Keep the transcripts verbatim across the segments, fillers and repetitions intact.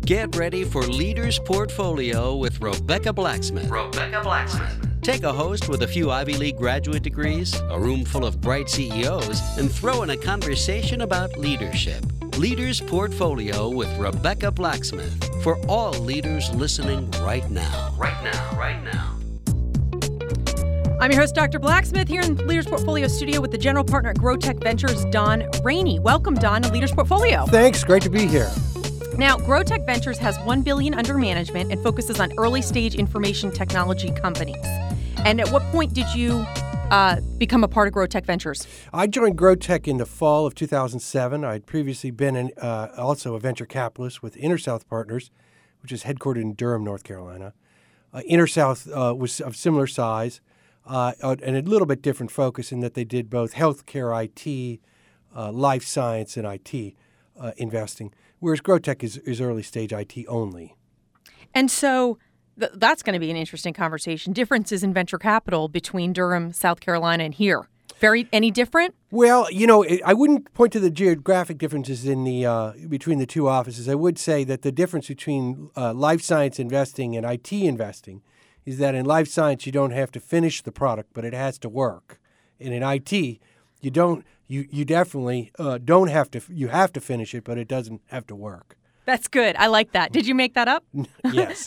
Get ready for Leaders Portfolio with Rebecca Blacksmith. Rebecca Blacksmith. Take a host with a few Ivy League graduate degrees, a room full of bright C E Os, and throw in a conversation about leadership. Leaders Portfolio with Rebecca Blacksmith. For all leaders listening right now. Right now, right now. I'm your host, Doctor Blacksmith, here in Leaders Portfolio studio with the general partner at GrowTech Ventures, Don Rainey. Welcome, Don, to Leaders Portfolio. Thanks. Great to be here. Now, GrowTech Ventures has one billion dollars under management and focuses on early-stage information technology companies. And at what point did you uh, become a part of GrowTech Ventures? I joined GrowTech in the fall of two thousand seven. I had previously been an, uh, also a venture capitalist with InterSouth Partners, which is headquartered in Durham, North Carolina. Uh, InterSouth uh, was of similar size. Uh, and a little bit different focus in that they did both healthcare I T, uh, life science, and I T uh, investing, whereas GrowTech is, is early stage I T only. And so th- that's going to be an interesting conversation. Differences in venture capital between Durham, South Carolina, and here. Very any different? Well, you know, I wouldn't point to the geographic differences in the uh, between the two offices. I would say that the difference between uh, life science investing and I T investing is that in life science you don't have to finish the product, but it has to work. And in I T, you don't. You you definitely uh, don't have to. You have to finish it, but it doesn't have to work. That's good. I like that. Did you make that up? Yes.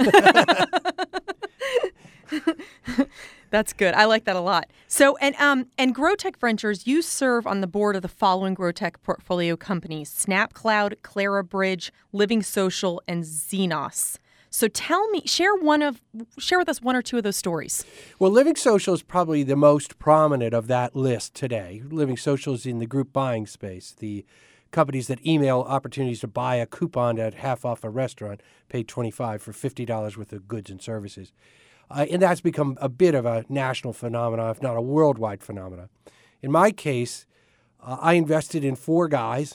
That's good. I like that a lot. So, and um, and GrowTech Ventures, you serve on the board of the following GrowTech portfolio companies: SnapCloud, ClaraBridge, Living Social, and Xenos. So tell me, share one of, share with us one or two of those stories. Well, Living Social is probably the most prominent of that list today. Living Social is in the group buying space. The companies that email opportunities to buy a coupon at half off a restaurant, pay twenty-five dollars for fifty dollars worth of goods and services. Uh, and that's become a bit of a national phenomenon, if not a worldwide phenomenon. In my case, uh, I invested in four guys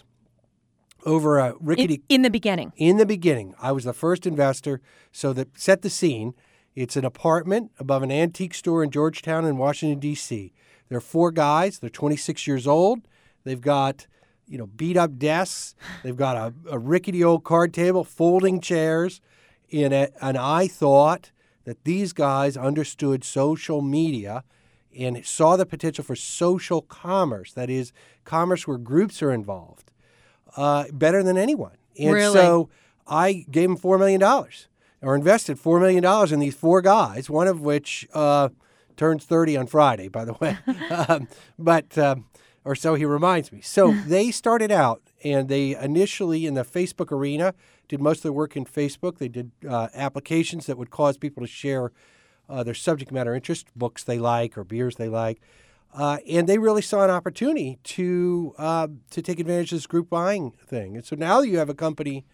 over a rickety... In, in the beginning. In the beginning. I was the first investor. So that set the scene. It's an apartment above an antique store in Georgetown in Washington, D C. There are four guys. They're twenty-six years old. They've got, you know, beat-up desks. They've got a, a rickety old card table, folding chairs. In a, and I thought that these guys understood social media and saw the potential for social commerce. That is, commerce where groups are involved. Uh, better than anyone. And really? So I gave them four million dollars or invested four million dollars in these four guys, one of which uh, turns thirty on Friday, by the way. um, but, um, or so he reminds me. So they started out and they initially in the Facebook arena did most of their work in Facebook. They did uh, applications that would cause people to share uh, their subject matter interest, books they like or beers they like. Uh, and they really saw an opportunity to uh, to take advantage of this group buying thing. And so now you have a company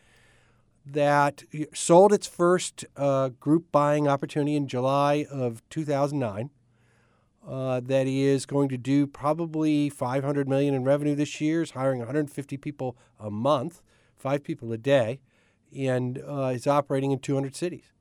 that sold its first uh, group buying opportunity in July of two thousand nine. Uh, that is going to do probably five hundred million dollars in revenue this year. Is hiring one hundred fifty people a month, five people a day, and uh, is operating in two hundred cities.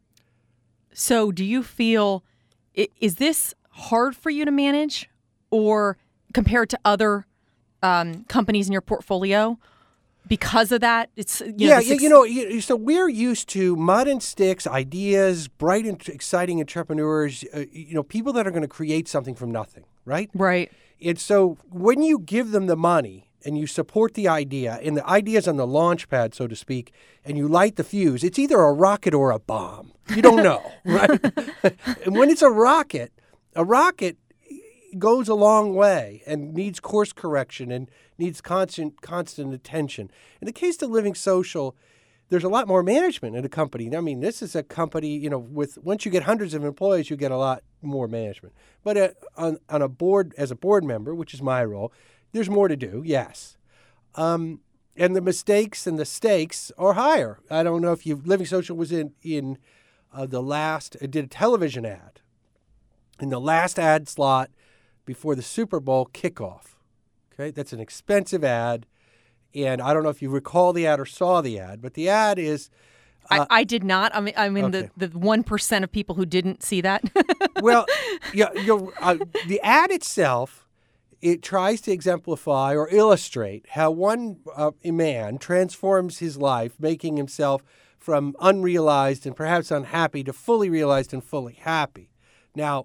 So, do you feel is this hard for you to manage? Or compared to other um, companies in your portfolio, because of that, it's you yeah, know, yeah, you know. You, so we're used to mud and sticks, ideas, bright and exciting entrepreneurs. Uh, you know, people that are going to create something from nothing, right? Right. And so when you give them the money and you support the idea, and the idea's on the launch pad, so to speak, and you light the fuse, it's either a rocket or a bomb. You don't know, right? And when it's a rocket, a rocket goes a long way and needs course correction and needs constant constant attention. In the case of Living Social, there's a lot more management in a company. I mean, this is a company, you know, with once you get hundreds of employees, you get a lot more management. But uh, on, on a board, as a board member, which is my role, there's more to do, yes. Um, and the mistakes and the stakes are higher. I don't know if you Living Social was in, in uh, the last, it did a television ad. In the last ad slot, before the Super Bowl kickoff. Okay, that's an expensive ad, and I don't know if you recall the ad or saw the ad, but the ad is... Uh, I, I did not. I mean, I mean okay. the, the one percent of people who didn't see that. Well, yeah, you uh, the ad itself, it tries to exemplify or illustrate how one uh, man transforms his life, making himself from unrealized and perhaps unhappy to fully realized and fully happy. Now,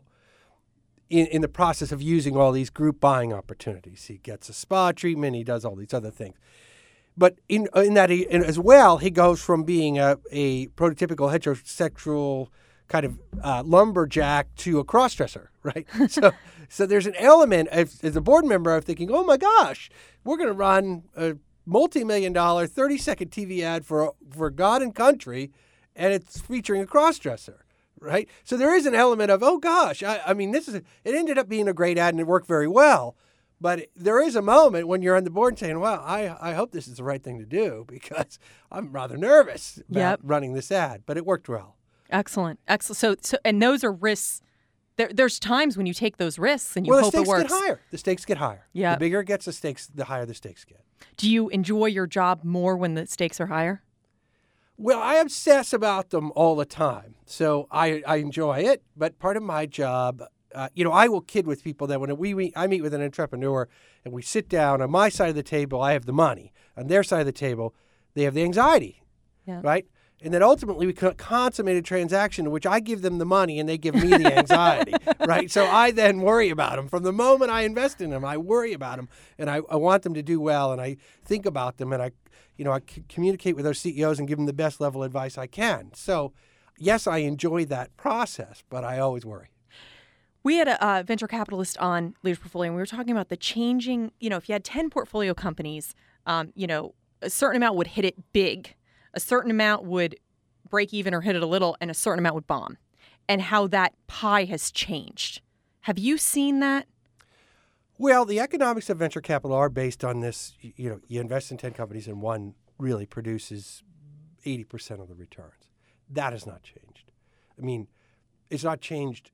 in, in the process of using all these group buying opportunities, he gets a spa treatment, he does all these other things. But in in that he, in, as well, he goes from being a, a prototypical heterosexual kind of uh, lumberjack to a crossdresser, right? so so there's an element of, as a board member of thinking, oh my gosh, we're going to run a multi-million dollar thirty-second T V ad for for God and Country, and it's featuring a crossdresser, right? So there is an element of, oh gosh, I, I mean, this is a, it ended up being a great ad and it worked very well. But there is a moment when you're on the board saying, well, I, I hope this is the right thing to do because I'm rather nervous about Yep. running this ad. But it worked well. Excellent. Excellent. So, so and those are risks. There, there's times when you take those risks and you well, hope the it stakes works. get higher. The stakes get higher. Yep. The bigger it gets, the stakes, the higher the stakes get. Do you enjoy your job more when the stakes are higher? Well, I obsess about them all the time. So I, I enjoy it. But part of my job, uh, you know, I will kid with people that when we, we I meet with an entrepreneur and we sit down on my side of the table, I have the money. On their side of the table, they have the anxiety, Yeah. right? And then ultimately we consummate a transaction in which I give them the money and they give me the anxiety, right? So I then worry about them. From the moment I invest in them, I worry about them and I, I want them to do well and I think about them and I, you know, I c- communicate with those C E Os and give them the best level of advice I can. So yes, I enjoy that process, but I always worry. We had a uh, venture capitalist on Leaders Portfolio, and we were talking about the changing, you know, if you had ten portfolio companies, um, you know, a certain amount would hit it big, a certain amount would break even or hit it a little, and a certain amount would bomb, and how that pie has changed. Have you seen that? Well, the economics of venture capital are based on this, you you know, you invest in ten companies and one really produces eighty percent of the returns. That has not changed. I mean, it's not changed.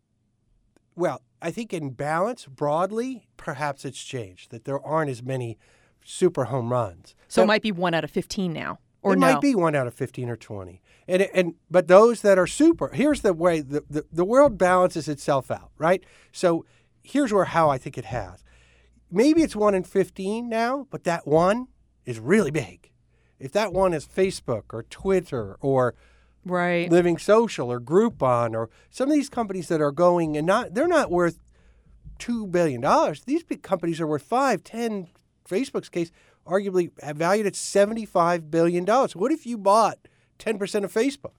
Well, I think in balance, broadly, perhaps it's changed, that there aren't as many super home runs. So That- it might be one out of fifteen now, or it no? might be one out of fifteen or twenty. And and but those that are super, here's the way the, the, the world balances itself out, right? So here's where how I think it has. Maybe it's one in fifteen now, but that one is really big. If that one is Facebook or Twitter or Right. Living Social or Groupon or some of these companies that are going and not, they're not worth two billion dollars. These big companies are worth five, ten, Facebook's case, arguably valued at seventy-five billion dollars. What if you bought ten percent of Facebook?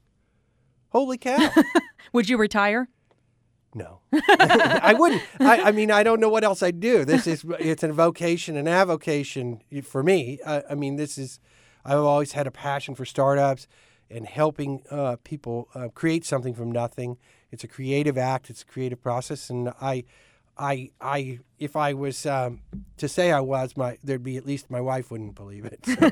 Holy cow. Would you retire? No, I wouldn't. I, I mean, I don't know what else I'd do. This is, it's a vocation, an avocation for me. I, I mean, this is, I've always had a passion for startups and helping uh, people uh, create something from nothing. It's a creative act. It's a creative process. And I, I, I, if I was um, to say I was, my there'd be at least my wife wouldn't believe it. So.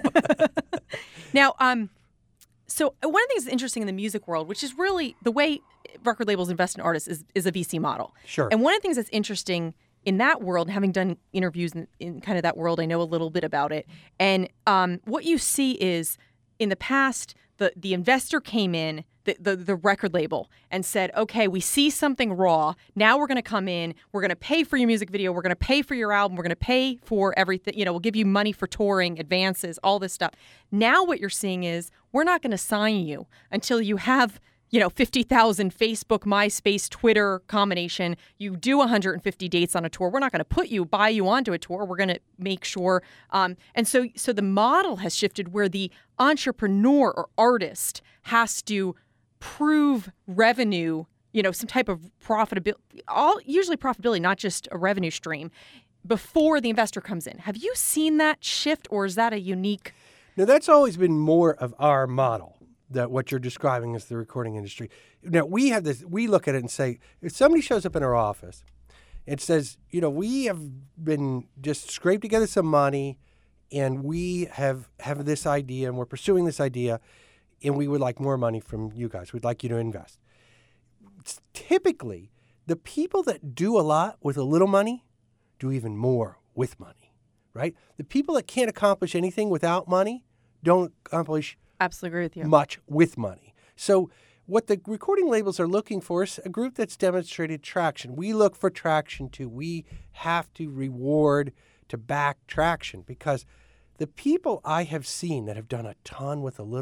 Now, um, so one of the things that's interesting in the music world, which is really the way record labels invest in artists, is, is a V C model. Sure. And one of the things that's interesting in that world, having done interviews in, in kind of that world, I know a little bit about it. And um, what you see is in the past, the, the investor came in, the, the, the record label, and said, okay, we see something raw. Now we're going to come in. We're going to pay for your music video. We're going to pay for your album. We're going to pay for everything. You know, we'll give you money for touring, advances, all this stuff. Now what you're seeing is we're not going to sign you until you have, you know, fifty thousand Facebook, MySpace, Twitter combination. You do one hundred fifty dates on a tour. We're not going to put you, buy you onto a tour. We're going to make sure. Um, and so, so the model has shifted where the entrepreneur or artist has to prove revenue, you know, some type of profitability, all usually profitability, not just a revenue stream, before the investor comes in. Have you seen that shift, or is that a unique? Now, that's always been more of our model, that what you're describing is the recording industry. Now, we have this, we look at it and say, if somebody shows up in our office and says, you know, we have been just scraped together some money and we have, have this idea and we're pursuing this idea and we would like more money from you guys. We'd like you to invest. It's typically, the people that do a lot with a little money do even more with money, right? The people that can't accomplish anything without money don't accomplish Absolutely agree with you. much with money. So what the recording labels are looking for is a group that's demonstrated traction. We look for traction too. We have to reward to back traction because the people I have seen that have done a ton with a little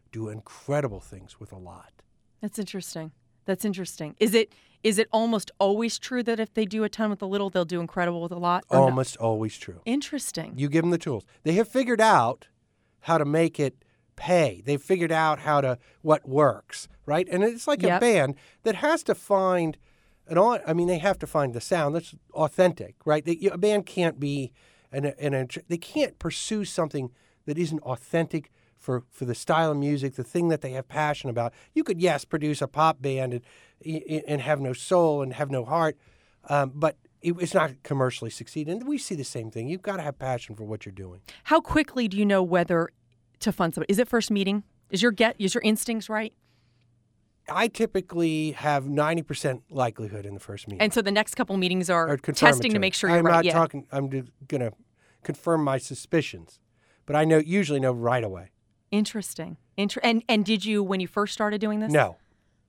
do incredible things with a lot. That's interesting. That's interesting. Is it is it almost always true that if they do a ton with a little, they'll do incredible with a lot? or no? Almost always true. Interesting. You give them the tools. They have figured out how to make it pay. They've figured out how to what works, right? And it's like Yep. a band that has to find an au- I mean, they have to find the sound that's authentic, right? They, a band can't be an, an, an they can't pursue something that isn't authentic for, for the style of music, the thing that they have passion about. You could, yes, produce a pop band and, and have no soul and have no heart, um, but it, it's not commercially succeed. And we see the same thing. You've got to have passion for what you're doing. How quickly do you know whether to fund somebody? Is it first meeting? Is your get is your instincts right? I typically have ninety percent likelihood in the first meeting. And so the next couple meetings are Or testing to confirmatory. make sure you're I'm right. not yeah. talking, I'm going to confirm my suspicions, but I know usually know right away. Interesting. Inter- and and did you, when you first started doing this? No.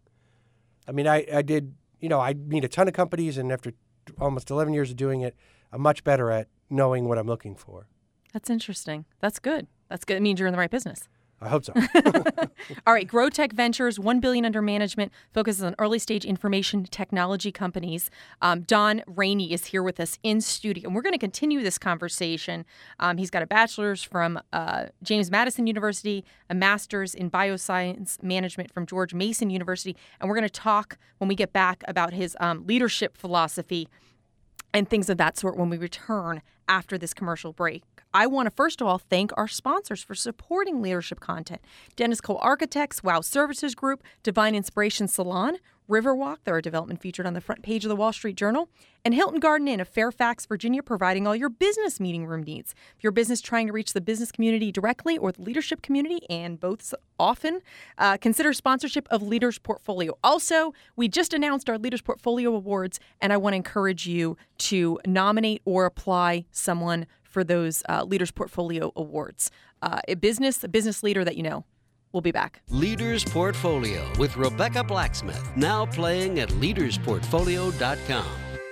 I mean, I, I did, you know, I meet a ton of companies, and after almost eleven years of doing it, I'm much better at knowing what I'm looking for. That's interesting. That's good. That's good. It means you're in the right business. I hope so. All right, GrowTech Ventures, one billion dollars under management, focuses on early-stage information technology companies. Um, Don Rainey is here with us in studio, and we're going to continue this conversation. Um, he's got a bachelor's from uh, James Madison University, a master's in bioscience management from George Mason University, and we're going to talk when we get back about his um, leadership philosophy and things of that sort when we return after this commercial break. I want to first of all thank our sponsors for supporting leadership content. Dennis Cole Architects, Wow Services Group, Divine Inspiration Salon, Riverwalk, they're a development featured on the front page of the Wall Street Journal, and Hilton Garden Inn of Fairfax, Virginia, providing all your business meeting room needs. If your business trying to reach the business community directly or the leadership community, and both often, uh, consider sponsorship of Leaders Portfolio. Also, we just announced our Leaders Portfolio Awards, and I want to encourage you to nominate or apply someone for those uh, Leaders Portfolio Awards. Uh, a business, a business leader that you know. We'll be back. Leaders Portfolio with Rebecca Blacksmith, now playing at leaders portfolio dot com.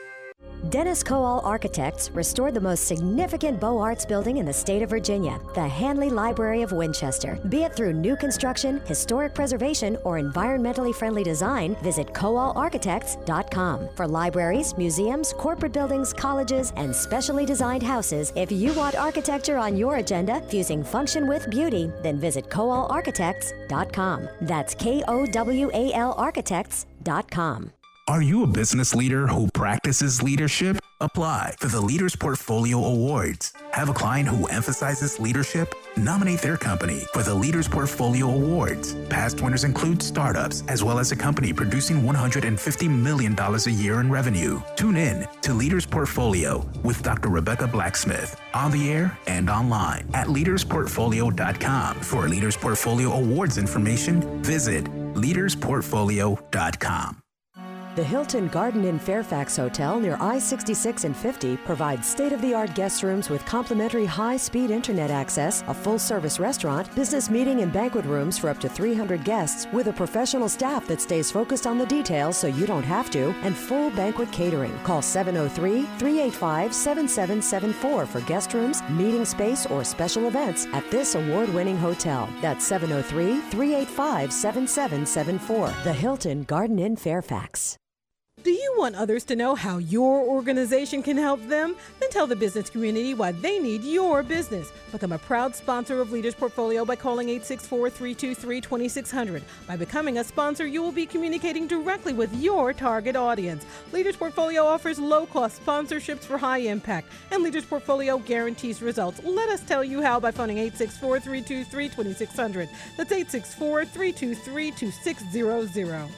Dennis Coal Architects restored the most significant Beaux Arts building in the state of Virginia, the Hanley Library of Winchester. Be it through new construction, historic preservation, or environmentally friendly design, visit coal architects dot com. For libraries, museums, corporate buildings, colleges, and specially designed houses, if you want architecture on your agenda, fusing function with beauty, then visit coal architects dot com. That's K O W A L architects dot com. Are you a business leader who practices leadership? Apply for the Leaders Portfolio Awards. Have a client who emphasizes leadership? Nominate their company for the Leaders Portfolio Awards. Past winners include startups, as well as a company producing one hundred fifty million dollars a year in revenue. Tune in to Leaders Portfolio with Doctor Rebecca Blacksmith on the air and online at leaders portfolio dot com. For Leaders Portfolio Awards information, visit leaders portfolio dot com. The Hilton Garden Inn Fairfax Hotel near I sixty-six and fifty provides state-of-the-art guest rooms with complimentary high-speed internet access, a full-service restaurant, business meeting and banquet rooms for up to three hundred guests with a professional staff that stays focused on the details so you don't have to, and full banquet catering. Call seven oh three, three eight five, seven seven seven four for guest rooms, meeting space, or special events at this award-winning hotel. That's seven oh three, three eight five, seven seven seven four. The Hilton Garden Inn Fairfax. Do you want others to know how your organization can help them? Then tell the business community why they need your business. Become a proud sponsor of Leaders Portfolio by calling eight six four, three two three, two six zero zero. By becoming a sponsor, you will be communicating directly with your target audience. Leaders Portfolio offers low-cost sponsorships for high impact, and Leaders Portfolio guarantees results. Let us tell you how by phoning eight six four, three two three, two six zero zero. That's eight six four, three two three, two six zero zero.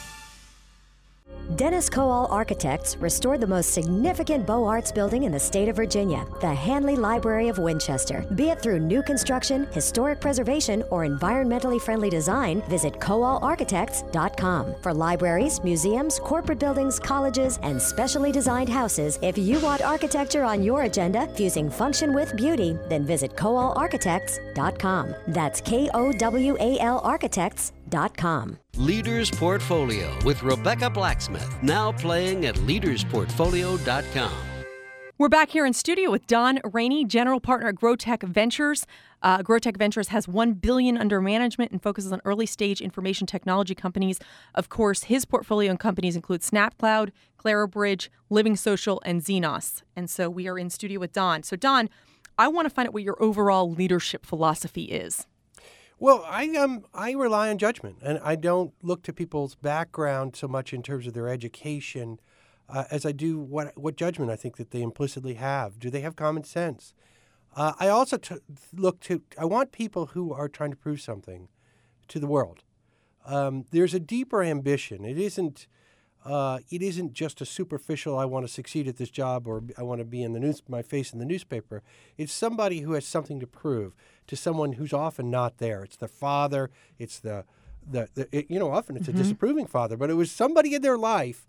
Dennis Coal Architects restored the most significant Beaux Arts building in the state of Virginia, the Hanley Library of Winchester. Be it through new construction, historic preservation, or environmentally friendly design, visit coal architects dot com. For libraries, museums, corporate buildings, colleges, and specially designed houses, if you want architecture on your agenda, fusing function with beauty, then visit coal architects dot com. That's K O W A L architects dot com. Leaders Portfolio with Rebecca Blacksmith, now playing at leaders portfolio dot com. We're back here in studio with Don Rainey, general partner at GrowTech Ventures. Uh, GrowTech Ventures has one billion dollars under management and focuses on early stage information technology companies. Of course, his portfolio and companies include SnapCloud, Clarabridge, Living Social, and Xenos. And so we are in studio with Don. So Don, I want to find out what your overall leadership philosophy is. Well, I um I rely on judgment, and I don't look to people's background so much in terms of their education uh, as I do what what judgment I think that they implicitly have. Do they have common sense? Uh, I also t- look to I want people who are trying to prove something to the world. Um, there's a deeper ambition. It isn't uh, it isn't just a superficial I want to succeed at this job or I want to be in the news my face in the newspaper. It's somebody who has something to prove to someone who's often not there. It's their father. It's the, the, the it, you know, often it's mm-hmm. a disapproving father, but it was somebody in their life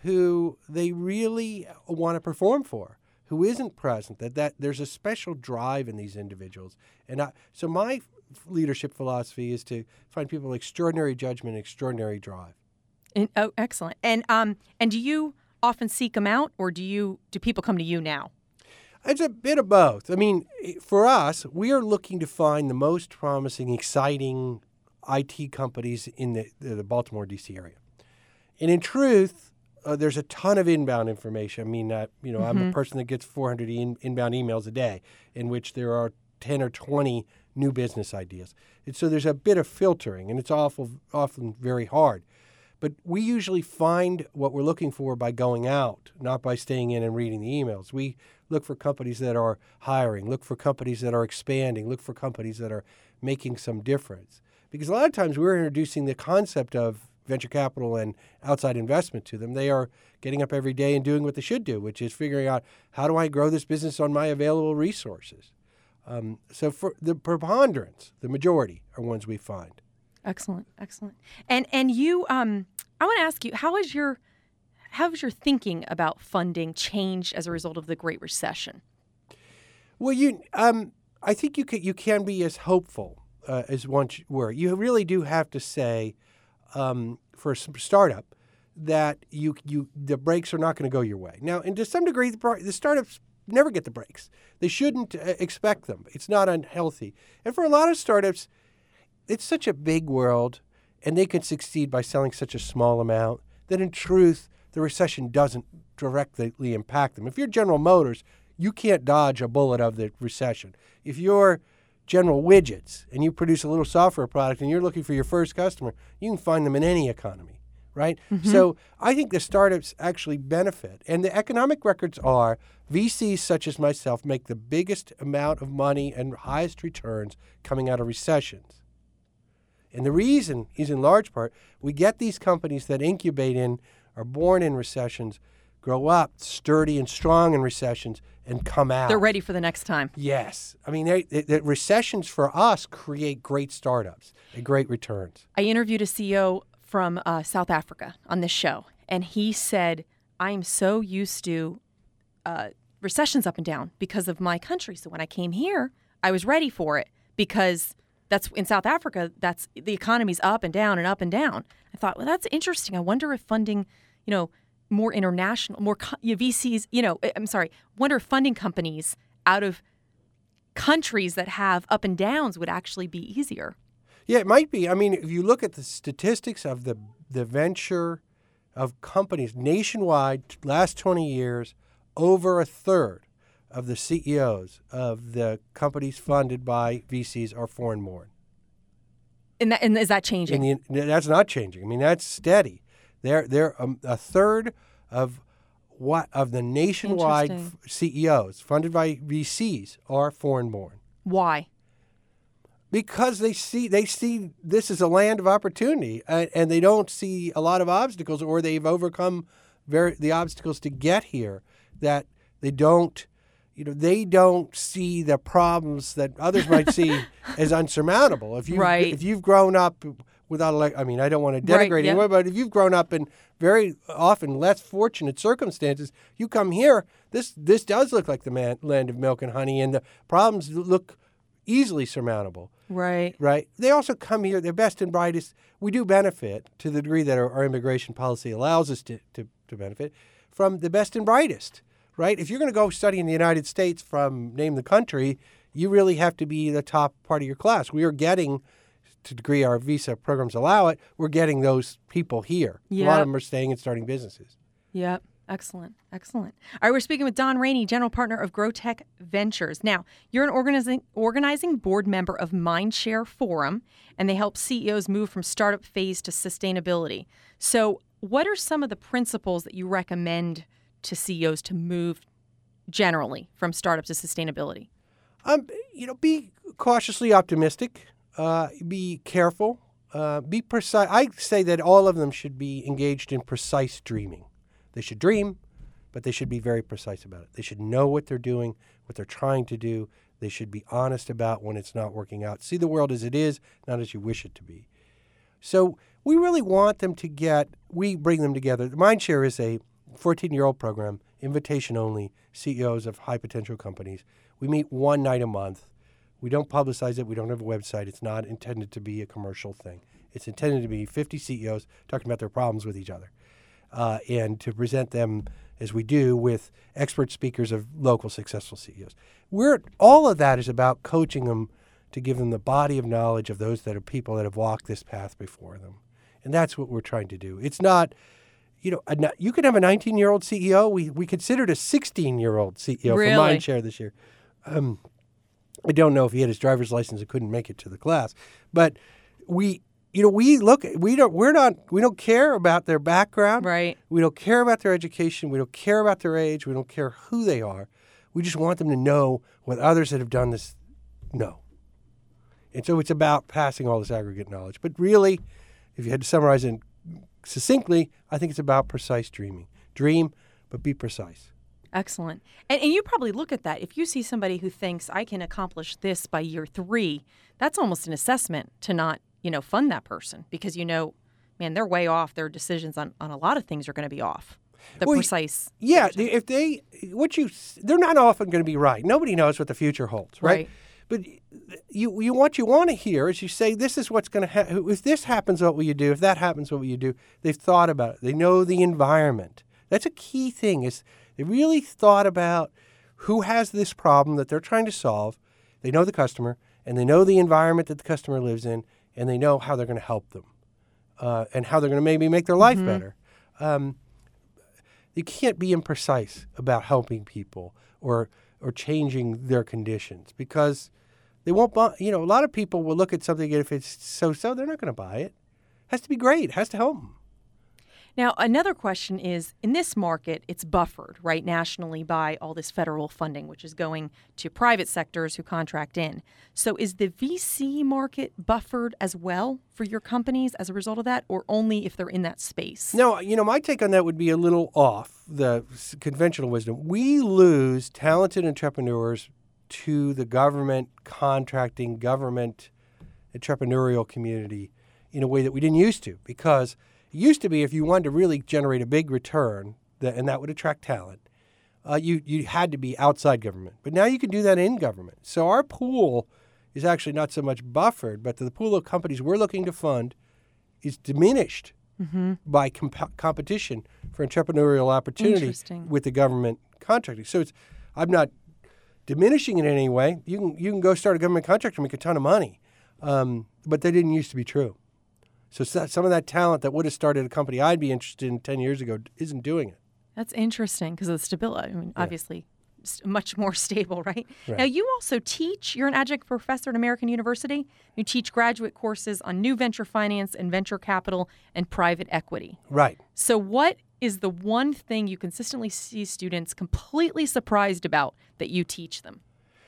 who they really want to perform for, who isn't present, that, that there's a special drive in these individuals. And I, so my leadership philosophy is to find people with extraordinary judgment and extraordinary drive. And, oh, excellent. And um, and do you often seek them out, or do you do people come to you now? It's a bit of both. I mean, for us, we are looking to find the most promising, exciting I T companies in the, the Baltimore, D C area. And in truth, uh, there's a ton of inbound information. I mean, uh, you know, mm-hmm. I'm a person that gets four hundred in, inbound emails a day, in which there are ten or twenty new business ideas. And so there's a bit of filtering, and it's awful, often very hard. But we usually find what we're looking for by going out, not by staying in and reading the emails. We look for companies that are hiring, look for companies that are expanding, look for companies that are making some difference. Because a lot of times we're introducing the concept of venture capital and outside investment to them. They are getting up every day and doing what they should do, which is figuring out, how do I grow this business on my available resources? Um, so for the preponderance, the majority are ones we find. Excellent, excellent. And and you, um, I want to ask you, how is your how has your thinking about funding changed as a result of the Great Recession? Well, you, um, I think you can you can be as hopeful uh, as once were. You really do have to say, um, for a startup, that you you the breaks are not going to go your way. Now, and to some degree, the, the startups never get the breaks. They shouldn't uh, expect them. It's not unhealthy. And for a lot of startups, it's such a big world, and they can succeed by selling such a small amount that in truth, the recession doesn't directly impact them. If you're General Motors, you can't dodge a bullet of the recession. If you're General Widgets and you produce a little software product and you're looking for your first customer, you can find them in any economy, right? Mm-hmm. So I think the startups actually benefit. And the economic records are V Cs such as myself make the biggest amount of money and highest returns coming out of recessions. And the reason is in large part, we get these companies that incubate in, are born in recessions, grow up sturdy and strong in recessions, and come out. They're ready for the next time. Yes. I mean, they, they, the recessions for us create great startups and great returns. I interviewed a C E O from uh, South Africa on this show, and he said, I am so used to uh, recessions up and down because of my country. So when I came here, I was ready for it because that's in South Africa, that's the economy's up and down and up and down. I thought, well, that's interesting. I wonder if funding, you know, more international, more co- V Cs, you know, I'm sorry, wonder if funding companies out of countries that have up and downs would actually be easier. Yeah, it might be. I mean, if you look at the statistics of the the venture of companies nationwide, last twenty years, over a third of the C E Os of the companies funded by V Cs are foreign-born. And, that, and is that changing? And the, that's not changing. I mean, that's steady. They're they're um, a third of what of the nationwide f- C E Os funded by V Cs are foreign-born. Why? Because they see they see this as a land of opportunity, and, and they don't see a lot of obstacles, or they've overcome very the obstacles to get here. That they don't. You know, they don't see the problems that others might see as unsurmountable. If you right. if you've grown up without, a, I mean, I don't want to denigrate right, anyone, yeah. but if you've grown up in very often less fortunate circumstances, you come here. This this does look like the man, land of milk and honey, and the problems look easily surmountable. Right. Right. They also come here. They're best and brightest. We do benefit to the degree that our, our immigration policy allows us to, to to benefit from the best and brightest. right? If you're going to go study in the United States from name the country, you really have to be the top part of your class. We are getting, to the degree our visa programs allow it, we're getting those people here. Yep. A lot of them are staying and starting businesses. Yep. Excellent. Excellent. All right, we're speaking with Don Rainey, general partner of GrowTech Ventures. Now, you're an organizing organizing board member of Mindshare Forum, and they help C E Os move from startup phase to sustainability. So what are some of the principles that you recommend to C E Os to move generally from startup to sustainability? Um, you know, be cautiously optimistic. Uh, be careful. Uh, be precise. I say that all of them should be engaged in precise dreaming. They should dream, but they should be very precise about it. They should know what they're doing, what they're trying to do. They should be honest about when it's not working out. See the world as it is, not as you wish it to be. So we really want them to get, we bring them together. Mindshare is a fourteen-year-old program, invitation only, C E Os of high potential companies. We meet one night a month. We don't publicize it. We don't have a website. It's not intended to be a commercial thing. It's intended to be fifty C E Os talking about their problems with each other. Uh, and to present them, as we do, with expert speakers of local successful C E Os. We're, all of that is about coaching them to give them the body of knowledge of those that are people that have walked this path before them. And that's what we're trying to do. It's not, you know, a, you could have a nineteen-year-old C E O. We we considered a sixteen-year-old C E O Really? for Mindshare this year. Um, I don't know if he had his driver's license and couldn't make it to the class. But we... You know, we look. We don't. We're not. We don't care about their background. Right. We don't care about their education. We don't care about their age. We don't care who they are. We just want them to know what others that have done this know. And so it's about passing all this aggregate knowledge. But really, if you had to summarize it succinctly, I think it's about precise dreaming. Dream, but be precise. Excellent. And, and you probably look at that. If you see somebody who thinks I can accomplish this by year three, that's almost an assessment to not, you know, fund that person, because, you know, man, they're way off. Their decisions on, on a lot of things are going to be off. The well, precise. Yeah. decision. If they, what you, they're not often going to be right. Nobody knows what the future holds, right? Right. But you, you, what you want to hear is you say, this is what's going to happen. If this happens, what will you do? If that happens, what will you do? They've thought about it. They know the environment. That's a key thing, is they really thought about who has this problem that they're trying to solve. They know the customer, and they know the environment that the customer lives in, and they know how they're going to help them uh, and how they're going to maybe make their life Mm-hmm. better. Um, you can't be imprecise about helping people or or changing their conditions, because they won't buy. You know, a lot of people will look at something, and if it's so-so, they're not going to buy it. It has to be great. It has to help them. Now, another question is, in this market, it's buffered, right, nationally by all this federal funding, which is going to private sectors who contract in. So is the V C market buffered as well for your companies as a result of that, or only if they're in that space? No, you know, my take on that would be a little off the s- conventional wisdom. We lose talented entrepreneurs to the government contracting, government entrepreneurial community in a way that we didn't used to, because it used to be if you wanted to really generate a big return, that, and that would attract talent, uh, you, you had to be outside government. But now you can do that in government. So our pool is actually not so much buffered, but the pool of companies we're looking to fund is diminished mm-hmm. by comp- competition for entrepreneurial opportunity Interesting. with the government contracting. So it's, I'm not diminishing it in any way. You can you can go start a government contract and make a ton of money, um, but that didn't used to be true. So some of that talent that would have started a company I'd be interested in ten years ago isn't doing it. That's interesting because of the stability. I mean, Yeah. obviously, s- much more stable, right? Right. Now, you also teach. You're an adjunct professor at American University. You teach graduate courses on new venture finance and venture capital and private equity. Right. So what is the one thing you consistently see students completely surprised about that you teach them?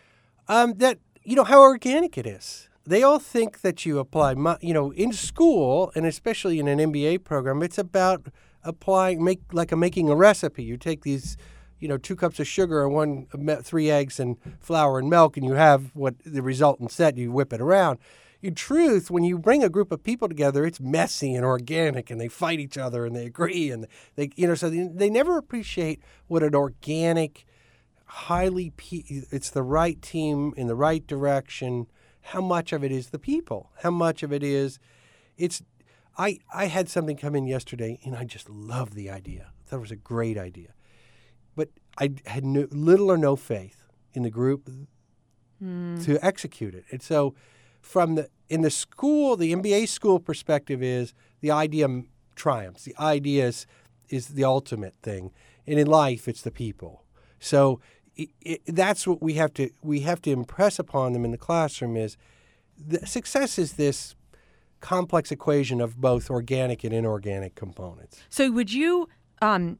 Um, that, you know, how organic it is. They all think that you apply, mo- you know, in school, and especially in an M B A program, it's about applying, make like a making a recipe. You take these, you know, two cups of sugar and one, me- three eggs and flour and milk, and you have what the resultant set. You whip it around. In truth, when you bring a group of people together, it's messy and organic, and they fight each other, and they agree, and they, you know, so they, they never appreciate what an organic, highly, pe- it's the right team in the right direction. How much of it is the people? How much of it is, it's, I, I had something come in yesterday, and I just loved the idea. I thought it was a great idea. but I had no, little or no faith in the group mm. to execute it. And so from the in the school, the M B A school perspective is the idea triumphs. The idea is, is the ultimate thing. And in life, it's the people. So it, it, that's what we have to we have to impress upon them in the classroom is the success is this complex equation of both organic and inorganic components. So would you, um,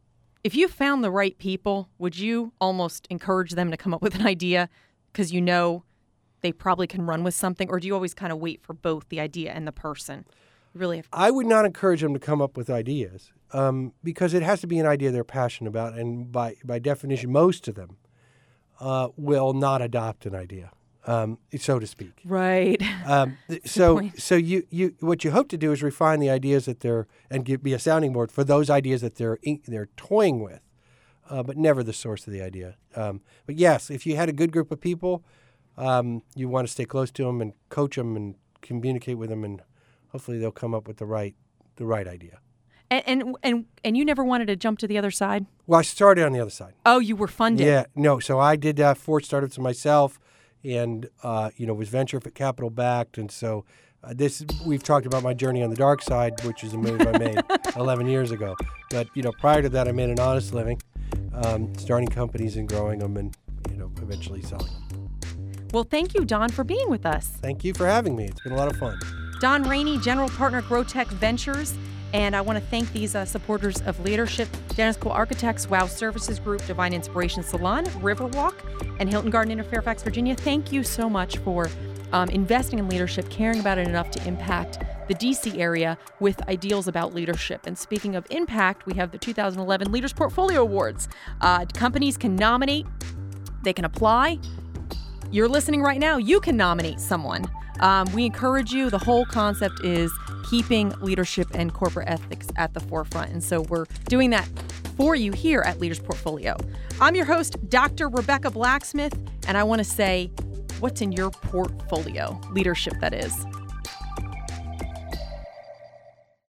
if you found the right people, would you almost encourage them to come up with an idea because you know they probably can run with something, or do you always kind of wait for both the idea and the person? You really have to- I would not encourage them to come up with ideas um, because it has to be an idea they're passionate about, and by, by definition, most of them uh, will not adopt an idea. Um, so to speak. Right. Um, so, so you, you, what you hope to do is refine the ideas that they're, and give, be a sounding board for those ideas that they're they're toying with, uh, but never the source of the idea. Um, but yes, if you had a good group of people, um, you want to stay close to them and coach them and communicate with them, and hopefully they'll come up with the right the right idea. And and and, and you never wanted to jump to the other side? Well, I started on the other side. Oh, you were funded. Yeah, no. So I did uh, four startups myself. And, uh, you know, was venture capital backed. And so uh, this, we've talked about my journey on the dark side, which is a move I made eleven years ago. But, you know, prior to that, I made an honest living, um, starting companies and growing them and, you know, eventually selling them. Well, thank you, Don, for being with us. Thank you for having me. It's been a lot of fun. Don Rainey, General Partner, GrowTech Ventures. And I want to thank these uh, supporters of leadership, Dennis Cole Architects, Wow Services Group, Divine Inspiration Salon, Riverwalk, and Hilton Garden Inn of Fairfax, Virginia. Thank you so much for um, investing in leadership, caring about it enough to impact the D C area with ideals about leadership. And speaking of impact, we have the two thousand eleven Leaders Portfolio Awards. Uh, companies can nominate, they can apply. You're listening right now, you can nominate someone. Um, we encourage you. The whole concept is keeping leadership and corporate ethics at the forefront. And so we're doing that for you here at Leaders Portfolio. I'm your host, Doctor Rebecca Blacksmith, and I want to say, what's in your portfolio? Leadership, that is.